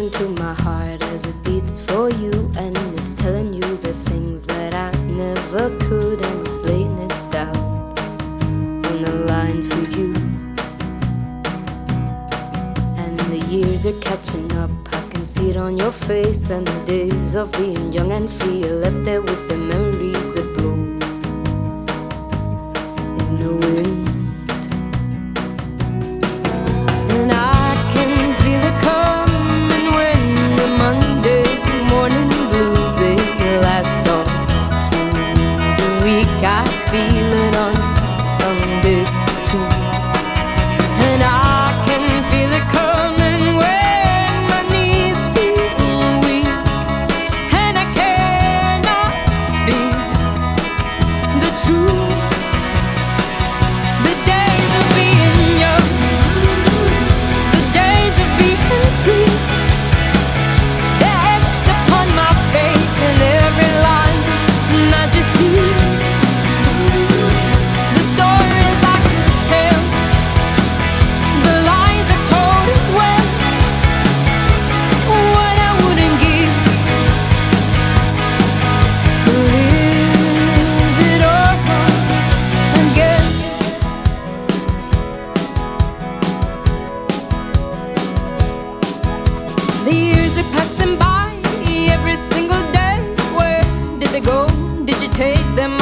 listen to my heart as it beats for you, and it's telling you the things that I never could, and it's laying it down on the line for you. And the years are catching up, I can see it on your face, and the days of being young and free are left there with the memories that blow in the wind. And I can feel it coming when the Monday morning blues, they last all through the week. I feel it on Sunday too. And I can feel it coming when my knees feel weak, and I cannot speak the truth. The days of being young, the days of being free, they're etched upon my face in every line I just see. The stories I could tell, the lies I told as well, what I wouldn't give to live it over again. The years are passing by every single day. Where did they go? Did you take them